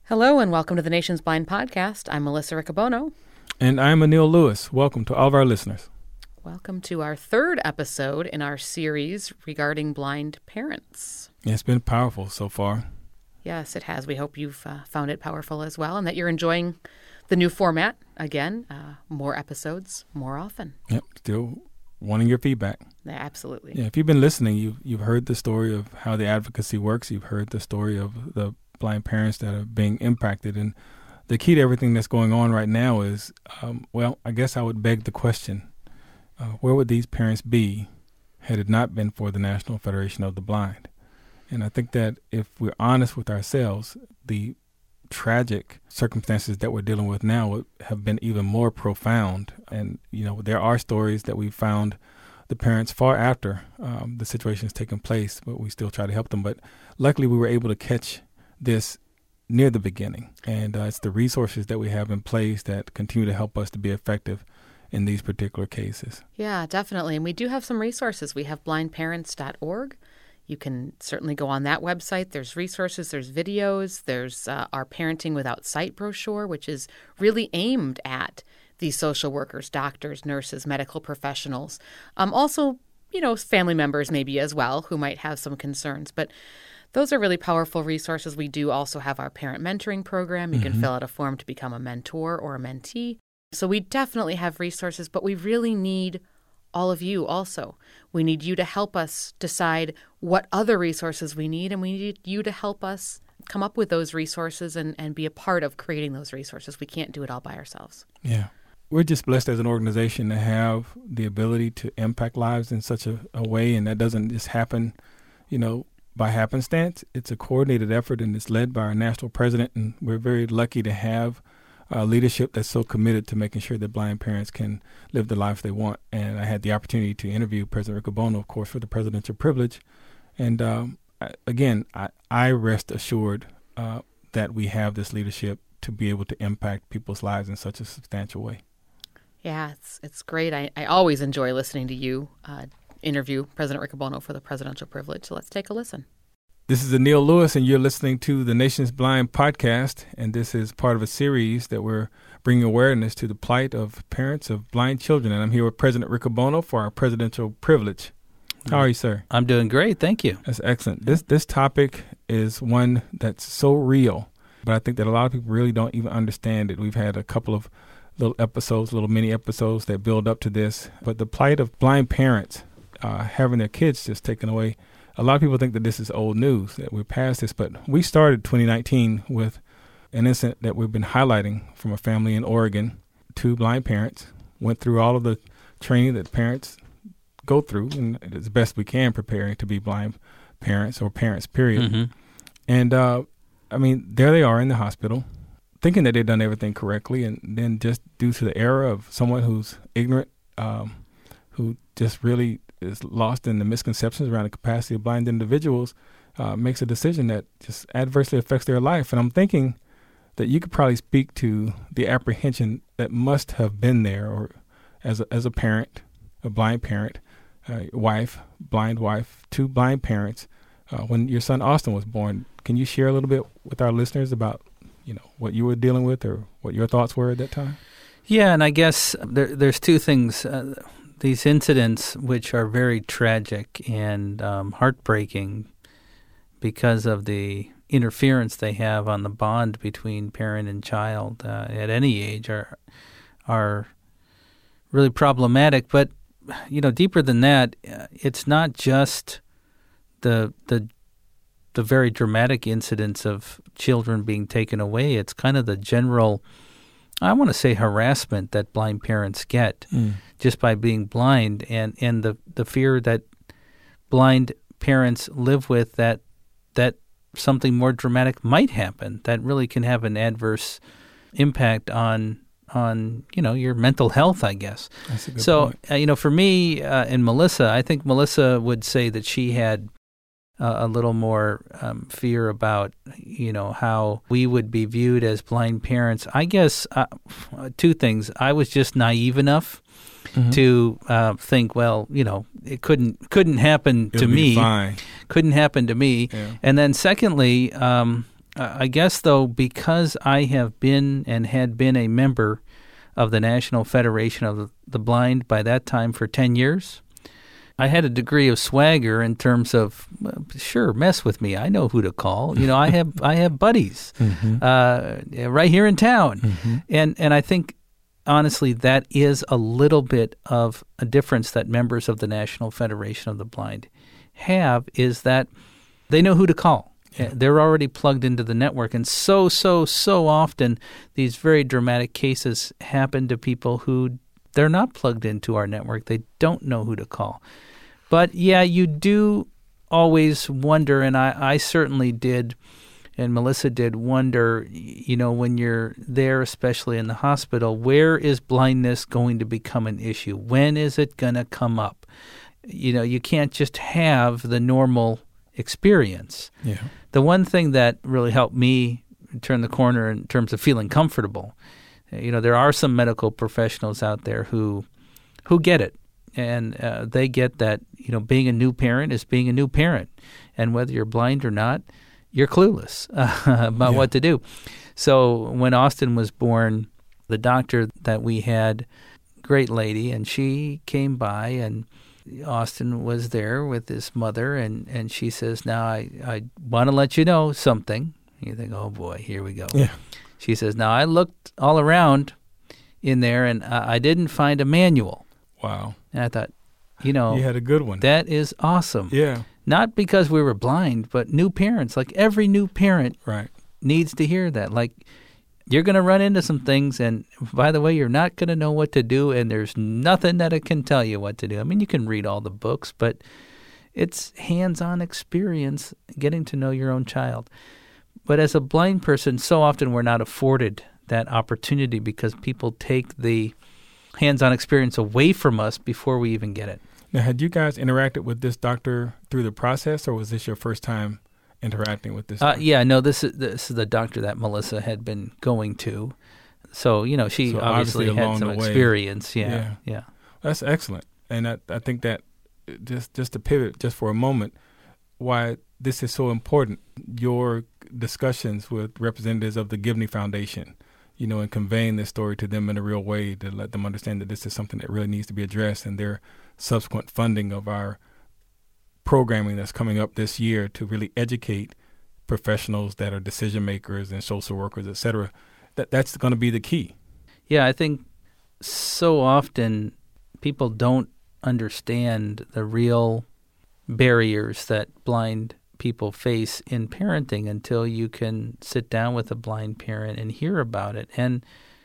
Hello and welcome to the Nation's Blind Podcast. I'm Melissa Riccobono. And I'm Anil Lewis. Welcome to all of our listeners. Welcome to our third episode in our series regarding blind parents. It's been powerful so far. Yes, it has. We hope you've found it powerful as well and that you're enjoying the new format. Again, more episodes, more often. Yep, still wanting your feedback. Yeah, absolutely. Yeah, if you've been listening, you've heard the story of how the advocacy works. You've heard the story of the blind parents that are being impacted. And the key to everything that's going on right now is, I guess I would beg the question, where would these parents be had it not been for the National Federation of the Blind? And I think that if we're honest with ourselves, the tragic circumstances that we're dealing with now have been even more profound. And, there are stories that we found the parents far after the situation has taken place, but we still try to help them. But luckily we were able to catch this near the beginning. And it's the resources that we have in place that continue to help us to be effective in these particular cases. Yeah, definitely. And we do have some resources. We have blindparents.org. You can certainly go on that website. There's resources, there's videos, there's our Parenting Without Sight brochure, which is really aimed at these social workers, doctors, nurses, medical professionals. Also, family members maybe as well who might have some concerns. But those are really powerful resources. We do also have our parent mentoring program. You can fill out a form to become a mentor or a mentee. So we definitely have resources, but we really need all of you also. We need you to help us decide what other resources we need, and we need you to help us come up with those resources and be a part of creating those resources. We can't do it all by ourselves. Yeah. We're just blessed as an organization to have the ability to impact lives in such a way, and that doesn't just happen, by happenstance. It's a coordinated effort, and it's led by our national president, and we're very lucky to have leadership that's so committed to making sure that blind parents can live the life they want. And I had the opportunity to interview President Riccobono, of course, for the presidential privilege. And I rest assured that we have this leadership to be able to impact people's lives in such a substantial way. Yeah, it's great. I always enjoy listening to you interview President Riccobono for the presidential privilege. So let's take a listen. This is Anil Lewis, and you're listening to the Nation's Blind Podcast, and this is part of a series that we're bringing awareness to the plight of parents of blind children. And I'm here with President Riccobono for our presidential privilege. How are you, sir? I'm doing great. Thank you. That's excellent. This topic is one that's so real, but I think that a lot of people really don't even understand it. We've had a couple of little mini episodes that build up to this, but the plight of blind parents having their kids just taken away. A lot of people think that this is old news, that we're past this, but we started 2019 with an incident that we've been highlighting from a family in Oregon. 2 blind parents went through all of the training that parents go through, and as best we can preparing to be blind parents or parents, period. Mm-hmm. And, there they are in the hospital thinking that they've done everything correctly, and then just due to the error of someone who's ignorant, who just really is lost in the misconceptions around the capacity of blind individuals, makes a decision that just adversely affects their life. And I'm thinking that you could probably speak to the apprehension that must have been there, or as a parent, a blind parent, blind wife, 2 blind parents, when your son Austin was born. Can you share a little bit with our listeners about, what you were dealing with or what your thoughts were at that time? Yeah, and I guess there's 2 things. These incidents, which are very tragic and heartbreaking because of the interference they have on the bond between parent and child at any age, are really problematic. But deeper than that, it's not just the very dramatic incidents of children being taken away. It's kind of the general, I want to say, harassment that blind parents get just by being blind, and the fear that blind parents live with that something more dramatic might happen that really can have an adverse impact on your mental health, I guess. That's a good point. For me and Melissa, I think Melissa would say that she had a little more fear about, how we would be viewed as blind parents. I guess 2 things. I was just naive enough to think, it couldn't happen to me. Fine. Couldn't happen to me. Yeah. And then secondly, I guess, though, because I have been and had been a member of the National Federation of the Blind by that time for 10 years, I had a degree of swagger in terms of, sure, mess with me. I know who to call. I have buddies right here in town. And I think, honestly, that is a little bit of a difference that members of the National Federation of the Blind have, is that they know who to call. Yeah. They're already plugged into the network. And so often these very dramatic cases happen to people who they're not plugged into our network. They don't know who to call. But, yeah, you do always wonder, and I certainly did, and Melissa did wonder, when you're there, especially in the hospital, where is blindness going to become an issue? When is it going to come up? You can't just have the normal experience. Yeah. The one thing that really helped me turn the corner in terms of feeling comfortable, there are some medical professionals out there who get it, and they get that, being a new parent is being a new parent, and whether you're blind or not, you're clueless about what to do. So when Austin was born, the doctor that we had, great lady, and she came by, and Austin was there with his mother, and she says, now I want to let you know something. You think, oh boy, here we go. Yeah. She says, now I looked all around in there, and I didn't find a manual. Wow. And I thought, you had a good one. That is awesome. Yeah. Not because we were blind, but new parents. Like every new parent needs to hear that. Like, you're going to run into some things, and by the way, you're not going to know what to do, and there's nothing that it can tell you what to do. I mean, you can read all the books, but it's hands-on experience getting to know your own child. But as a blind person, so often we're not afforded that opportunity because people take the hands-on experience away from us before we even get it. Now, had you guys interacted with this doctor through the process, or was this your first time interacting with this doctor? Yeah, no, this is the doctor that Melissa had been going to. So, she obviously had some experience. Yeah. That's excellent. And I think that just to pivot just for a moment, why this is so important, your discussions with representatives of the Gibney Foundation, and conveying this story to them in a real way to let them understand that this is something that really needs to be addressed, and their subsequent funding of our programming that's coming up this year to really educate professionals that are decision makers and social workers, et cetera, that's going to be the key. Yeah, I think so often people don't understand the real barriers that blind people face in parenting until you can sit down with a blind parent and hear about it. And,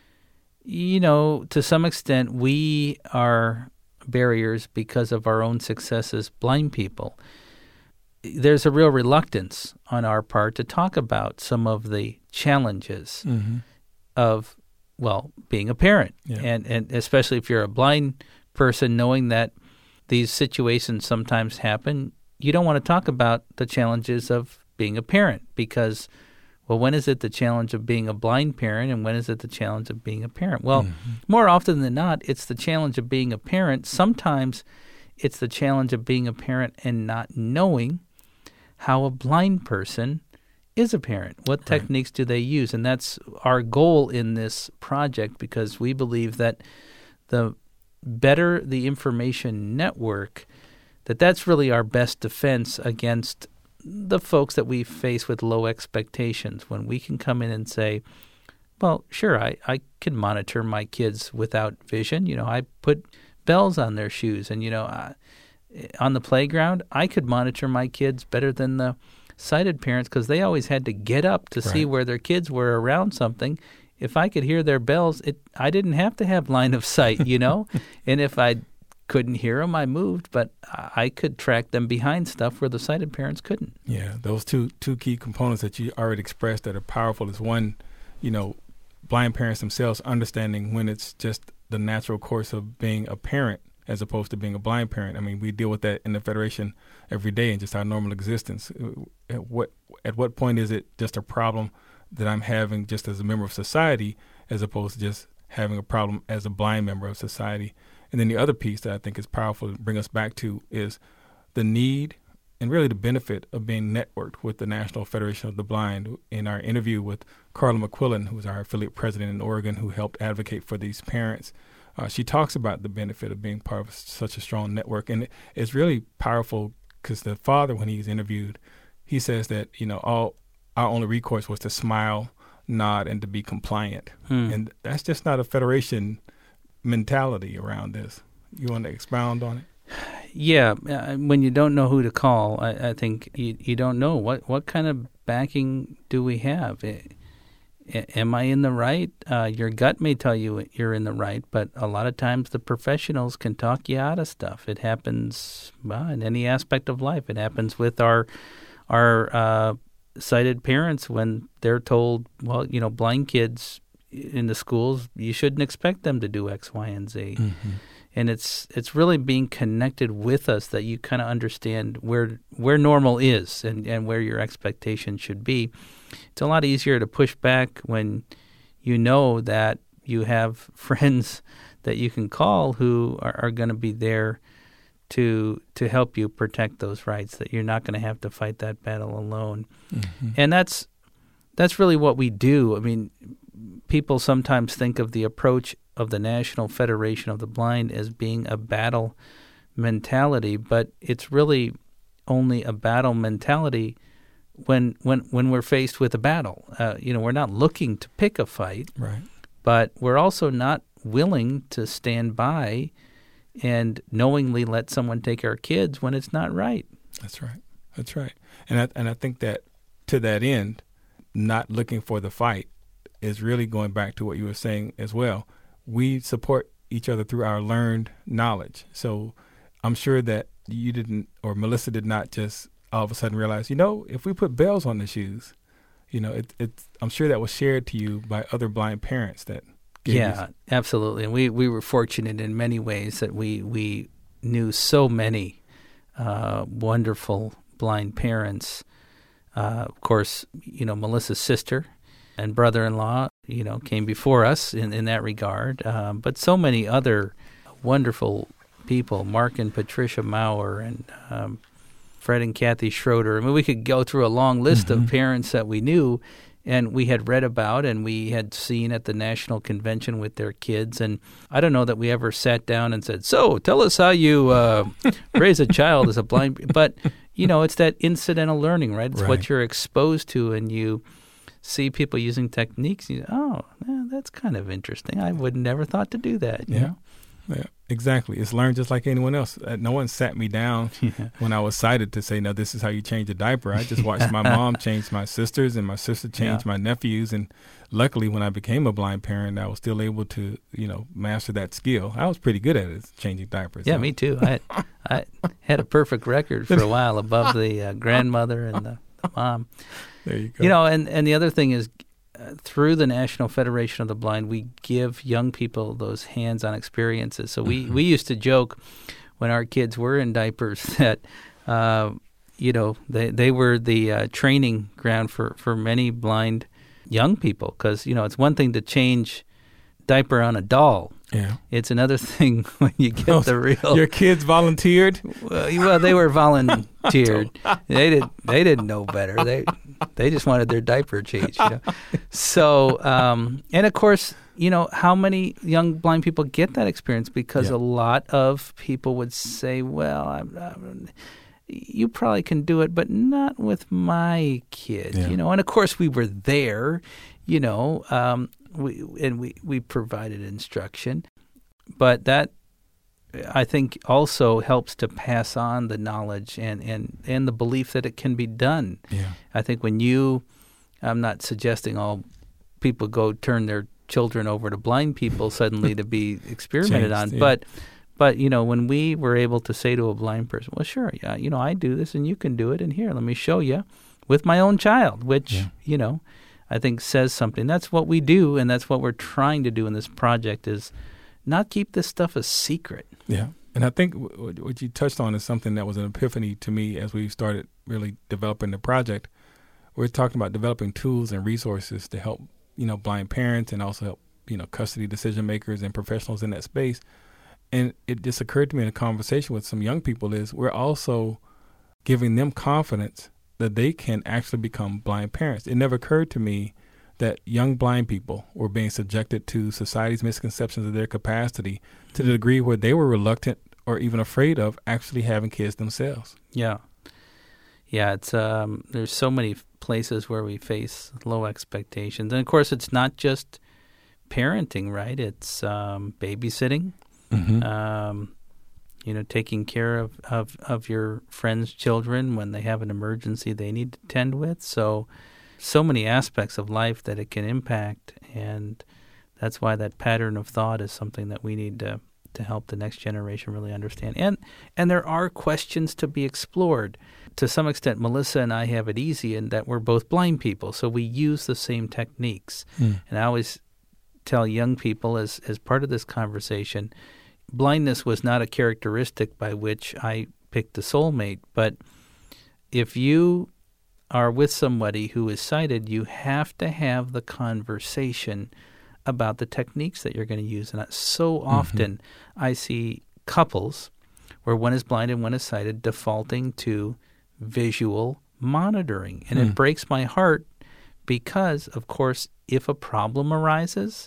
to some extent, we are barriers because of our own success as blind people. There's a real reluctance on our part to talk about some of the challenges of, being a parent. Yeah. And especially if you're a blind person, knowing that these situations sometimes happen, you don't want to talk about the challenges of being a parent because, when is it the challenge of being a blind parent and when is it the challenge of being a parent? Well, more often than not, it's the challenge of being a parent. Sometimes it's the challenge of being a parent and not knowing how a blind person is a parent. What techniques do they use? And that's our goal in this project, because we believe that the better the information network, that's really our best defense against the folks that we face with low expectations. When we can come in and say, well, sure, I can monitor my kids without vision. I put bells on their shoes. And, on the playground, I could monitor my kids better than the sighted parents because they always had to get up to see where their kids were around something. If I could hear their bells, I didn't have to have line of sight, And if I couldn't hear them, I moved, but I could track them behind stuff where the sighted parents couldn't. Yeah, those two key components that you already expressed that are powerful is one, blind parents themselves understanding when it's just the natural course of being a parent as opposed to being a blind parent. I mean, we deal with that in the Federation every day in just our normal existence. At what point is it just a problem that I'm having just as a member of society as opposed to just having a problem as a blind member of society? And then the other piece that I think is powerful to bring us back to is the need and really the benefit of being networked with the National Federation of the Blind. In our interview with Carla McQuillan, who's our affiliate president in Oregon, who helped advocate for these parents, she talks about the benefit of being part of such a strong network. And it's really powerful because the father, when he's interviewed, he says that, our only recourse was to smile, nod, and to be compliant. And that's just not a federation mentality around this. You want to expound on it? Yeah, when you don't know who to call, I think you don't know what kind of backing do we have. Am I in the right? Your gut may tell you you're in the right, but a lot of times the professionals can talk you out of stuff. It happens in any aspect of life. It happens with our sighted parents when they're told, well, blind kids in the schools, you shouldn't expect them to do X, Y, and Z. Mm-hmm. And it's really being connected with us that you kind of understand where normal is and where your expectation should be. It's a lot easier to push back when you know that you have friends that you can call who are going to be there to help you protect those rights, that you're not going to have to fight that battle alone. Mm-hmm. And that's really what we do. I mean, people sometimes think of the approach of the National Federation of the Blind as being a battle mentality, but it's really only a battle mentality when we're faced with a battle. We're not looking to pick a fight, right? But we're also not willing to stand by and knowingly let someone take our kids when it's not right. That's right. And I think that to that end, not looking for the fight is really going back to what you were saying as well. We support each other through our learned knowledge. So I'm sure that you didn't, or Melissa did not just all of a sudden realize, if we put bells on the shoes, I'm sure that was shared to you by other blind parents that gave Yeah, absolutely. And we were fortunate in many ways that we knew so many wonderful blind parents. Of course, Melissa's sister and brother-in-law, came before us in that regard. But so many other wonderful people, Mark and Patricia Maurer and Fred and Kathy Schroeder. I mean, we could go through a long list of parents that we knew and we had read about and we had seen at the national convention with their kids. And I don't know that we ever sat down and said, so tell us how you raise a child as a blind. But, it's that incidental learning, right? It's what you're exposed to, and you see people using techniques. That's kind of interesting. I would never thought to do that. You know? Yeah, exactly. It's learned just like anyone else. No one sat me down when I was sighted to say, no, this is how you change a diaper. I just watched my mom change my sisters, and my sister changed my nephews. And luckily, when I became a blind parent, I was still able to, master that skill. I was pretty good at it, changing diapers. Yeah, me too. I had a perfect record for a while above the grandmother and the mom. There you go. And the other thing is, through the National Federation of the Blind, we give young people those hands-on experiences. So we used to joke when our kids were in diapers that, they were the training ground for many blind young people. Because, it's one thing to change diaper on a doll. Yeah. It's another thing when you get the real. Your kids volunteered? Well, they were volunteered. They didn't know better. They just wanted their diaper changed. So, and of course, how many young blind people get that experience? Because a lot of people would say, well, you probably can do it, but not with my kid. And of course we were there, we provided instruction, but that I think also helps to pass on the knowledge and the belief that it can be done. Yeah. I think I'm not suggesting all people go turn their children over to blind people suddenly to be experimented on, but when we were able to say to a blind person, well, sure, I do this and you can do it, and here, let me show you with my own child, which, I think says something. That's what we do, and that's what we're trying to do in this project, is not keep this stuff a secret. Yeah. And I think what you touched on is something that was an epiphany to me as we started really developing the project. We're talking about developing tools and resources to help, blind parents and also help, custody decision makers and professionals in that space. And it just occurred to me in a conversation with some young people is we're also giving them confidence that they can actually become blind parents. It never occurred to me that young blind people were being subjected to society's misconceptions of their capacity to the degree where they were reluctant or even afraid of actually having kids themselves. Yeah. Yeah, it's there's so many places where we face low expectations. And, of course, it's not just parenting, right? It's babysitting, taking care of your friends' children when they have an emergency they need to tend with. So many aspects of life that it can impact, and that's why that pattern of thought is something that we need to help the next generation really understand. And there are questions to be explored. To some extent, Melissa and I have it easy in that we're both blind people, so we use the same techniques. And I always tell young people as part of this conversation, blindness was not a characteristic by which I picked a soulmate, but if you are with somebody who is sighted, you have to have the conversation about the techniques that you're going to use. And so often I see couples where one is blind and one is sighted defaulting to visual monitoring. And it breaks my heart because, of course, if a problem arises,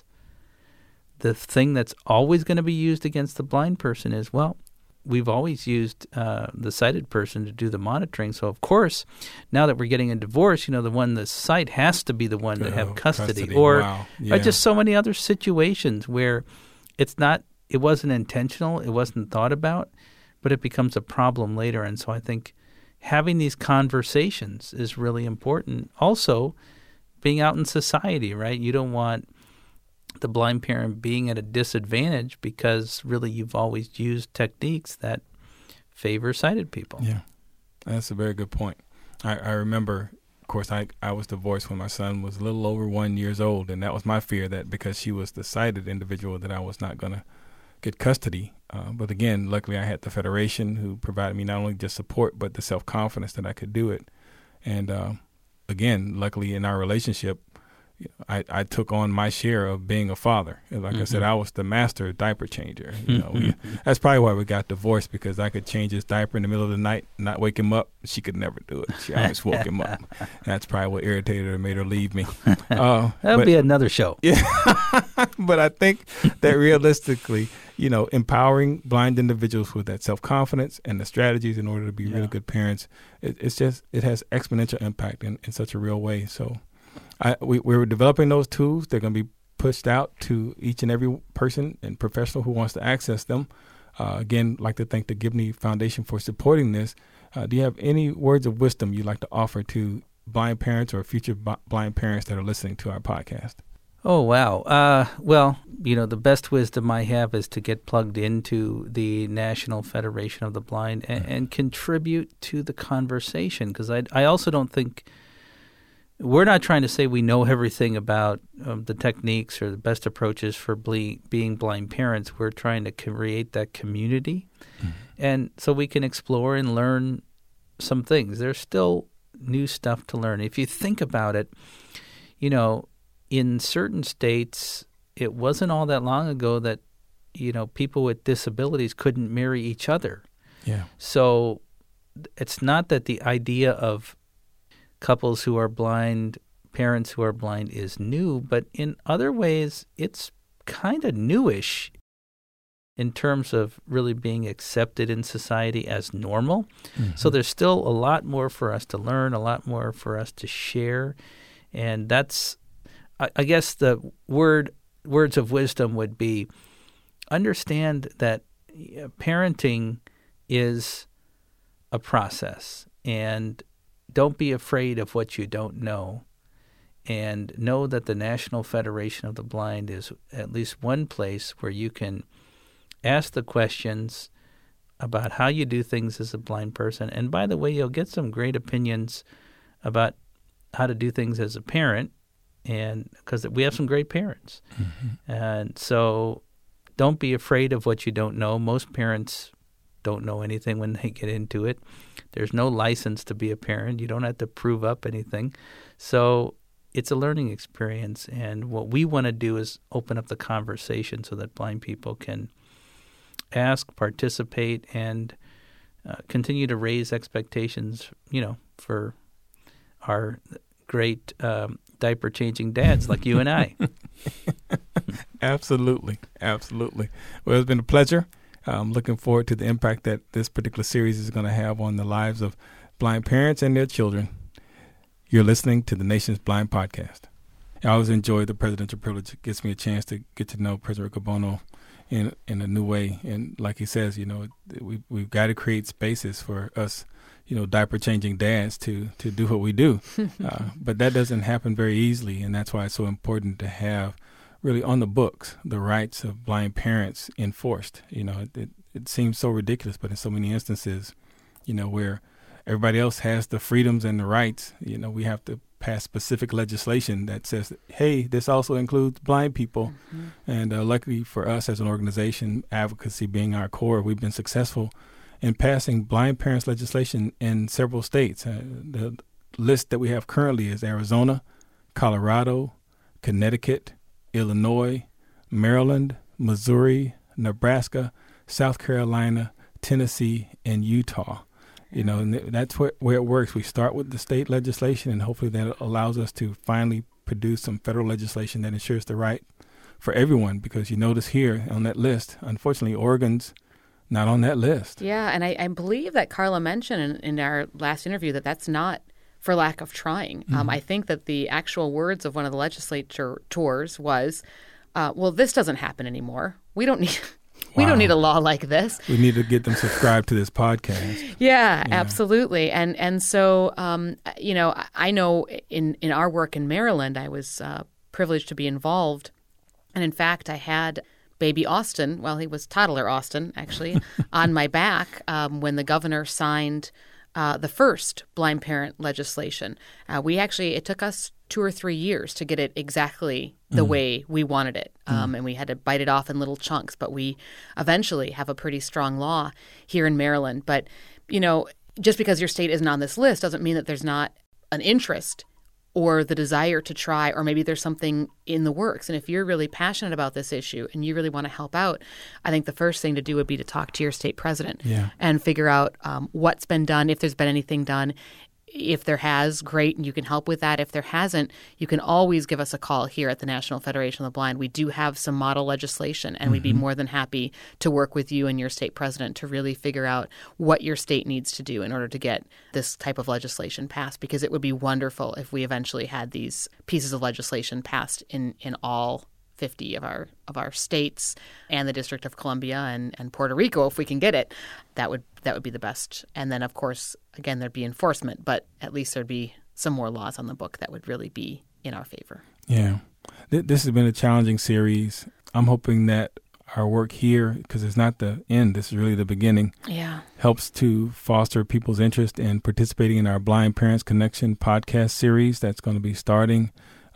the thing that's always going to be used against the blind person is, well, we've always used the sighted person to do the monitoring. So, of course, now that we're getting a divorce, the sight has to be the one to have custody. Or Wow. Yeah. just so many other situations where it wasn't intentional, it wasn't thought about, but it becomes a problem later. And so I think having these conversations is really important. Also, being out in society, right? You don't want the blind parent being at a disadvantage because really you've always used techniques that favor sighted people. Yeah, that's a very good point. I remember, of course, I was divorced when my son was a little over 1 year old, and that was my fear, that because she was the sighted individual that I was not going to get custody. But again, luckily I had the Federation who provided me not only just support, but the self-confidence that I could do it. And again, luckily in our relationship, I took on my share of being a father. And like I said, I was the master diaper changer. That's probably why we got divorced, because I could change his diaper in the middle of the night, not wake him up. She could never do it. She always woke him up. And that's probably what irritated her and made her leave me. That'll be another show. Yeah. But I think that realistically, empowering blind individuals with that self-confidence and the strategies in order to be really good parents, it has exponential impact in such a real way. So we were developing those tools. They're going to be pushed out to each and every person and professional who wants to access them. Again, I'd like to thank the Gibney Foundation for supporting this. Do you have any words of wisdom you'd like to offer to blind parents or future blind parents that are listening to our podcast? Oh, wow. Well, the best wisdom I have is to get plugged into the National Federation of the Blind and contribute to the conversation, because I also don't think we're not trying to say we know everything about the techniques or the best approaches for being blind parents. We're trying to create that community, and so we can explore and learn some things. There's still new stuff to learn. If you think about it, in certain states, it wasn't all that long ago that, people with disabilities couldn't marry each other. Yeah. So it's not that the idea of couples who are blind, parents who are blind is new, but in other ways, it's kind of newish in terms of really being accepted in society as normal. So there's still a lot more for us to learn, a lot more for us to share. And that's, I guess the words of wisdom would be, understand that parenting is a process, and don't be afraid of what you don't know, and know that the National Federation of the Blind is at least one place where you can ask the questions about how you do things as a blind person. And by the way, you'll get some great opinions about how to do things as a parent, and because we have some great parents. And so don't be afraid of what you don't know. Most parents don't know anything when they get into it. There's no license to be a parent. You don't have to prove up anything. So it's a learning experience. And what we want to do is open up the conversation so that blind people can ask, participate, and continue to raise expectations, for our great diaper-changing dads like you and I. Absolutely. Well, it's been a pleasure. I'm looking forward to the impact that this particular series is going to have on the lives of blind parents and their children. You're listening to the Nation's Blind Podcast. I always enjoy the presidential privilege. It gives me a chance to get to know President Rick Bono in a new way. And like he says, we've got to create spaces for us, diaper-changing dads to do what we do. But that doesn't happen very easily, and that's why it's so important to have really on the books the rights of blind parents enforced. It seems so ridiculous, but in so many instances, where everybody else has the freedoms and the rights, we have to pass specific legislation that says, hey, this also includes blind people. Mm-hmm. And luckily for us as an organization, advocacy being our core, we've been successful in passing blind parents legislation in several states. The list that we have currently is Arizona, Colorado, Connecticut, Illinois, Maryland, Missouri, Nebraska, South Carolina, Tennessee, and Utah. And that's where it works. We start with the state legislation, and hopefully that allows us to finally produce some federal legislation that ensures the right for everyone. Because you notice here on that list, unfortunately, Oregon's not on that list. Yeah, and I believe that Carla mentioned in our last interview that that's not for lack of trying. Mm-hmm. I think that the actual words of one of the legislators was, well, this doesn't happen anymore. We don't need... We don't need a law like this. We need to get them subscribed to this podcast. Yeah, absolutely. And so, I know in our work in Maryland, I was privileged to be involved. And in fact, I had baby Austin, he was toddler Austin, actually, on my back when the governor signed the first blind parent legislation. It took us 2 or 3 years to get it exactly the way we wanted it. And we had to bite it off in little chunks, but we eventually have a pretty strong law here in Maryland. But, just because your state isn't on this list doesn't mean that there's not an interest or the desire to try, or maybe there's something in the works. And if you're really passionate about this issue and you really want to help out, I think the first thing to do would be to talk to your state president and figure out what's been done, if there's been anything done. If there has, great, and you can help with that. If there hasn't, you can always give us a call here at the National Federation of the Blind. We do have some model legislation, and we'd be more than happy to work with you and your state president to really figure out what your state needs to do in order to get this type of legislation passed, because it would be wonderful if we eventually had these pieces of legislation passed in all 50 of our states and the District of Columbia and Puerto Rico. If we can get it, that would be the best. And then, of course, again, there'd be enforcement, but at least there'd be some more laws on the book that would really be in our favor. Yeah. This has been a challenging series. I'm hoping that our work here, because it's not the end, this is really the beginning, helps to foster people's interest in participating in our Blind Parents Connection podcast series that's going to be starting.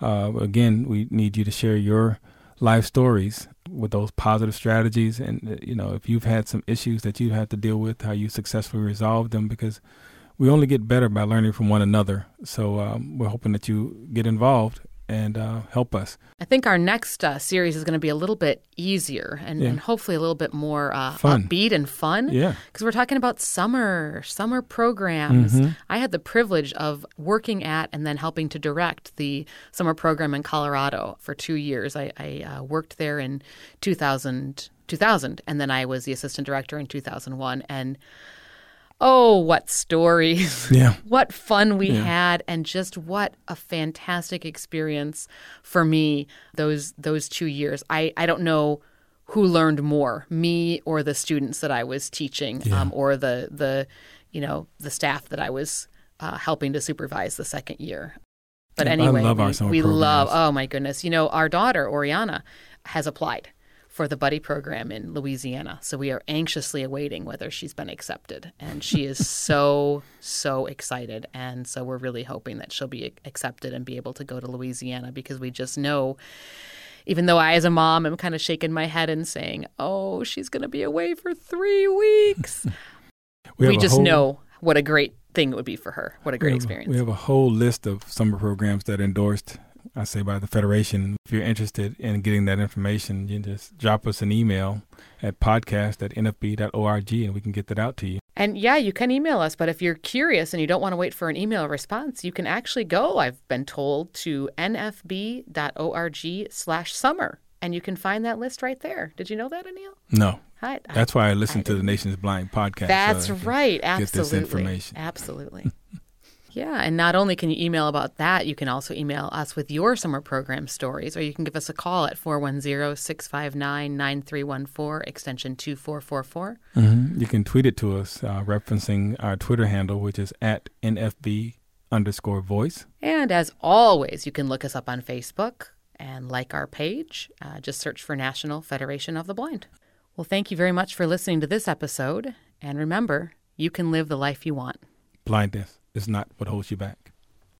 Again, we need you to share your life stories with those positive strategies. And, if you've had some issues that you've had to deal with, how you successfully resolved them, because we only get better by learning from one another. So we're hoping that you get involved and help us. I think our next series is going to be a little bit easier and hopefully a little bit more fun. Upbeat and fun. Yeah. Because we're talking about summer programs. Mm-hmm. I had the privilege of working at and then helping to direct the summer program in Colorado for 2 years. I worked there in 2000, and then I was the assistant director in 2001. And oh, what stories. Yeah. What fun we had, and just what a fantastic experience for me those 2 years. I don't know who learned more, me or the students that I was teaching, or the staff that I was helping to supervise the second year. But anyway, I love our summer programs. Oh my goodness. Our daughter, Oriana, has applied for the buddy program in Louisiana. So we are anxiously awaiting whether she's been accepted. And she is so excited. And so we're really hoping that she'll be accepted and be able to go to Louisiana, because we just know, even though I as a mom am kind of shaking my head and saying, oh, she's going to be away for 3 weeks. we just know what a great thing it would be for her. What a great experience. We have a whole list of summer programs that are endorsed I say by the Federation. If you're interested in getting that information, you can just drop us an email at podcast@nfb.org and we can get that out to you. And yeah, you can email us, but if you're curious and you don't want to wait for an email response, you can actually go, I've been told, to nfb.org/summer. And you can find that list right there. Did you know that, Anil? No. That's why I listen to the Nation's Blind podcast. That's right. Absolutely. Get this information. Absolutely. Yeah, and not only can you email about that, you can also email us with your summer program stories, or you can give us a call at 410-659-9314, extension 2444. You can tweet it to us, referencing our Twitter handle, which is @NFB_voice. And as always, you can look us up on Facebook and like our page. Just search for National Federation of the Blind. Well, thank you very much for listening to this episode. And remember, you can live the life you want. Blindness is not what holds you back.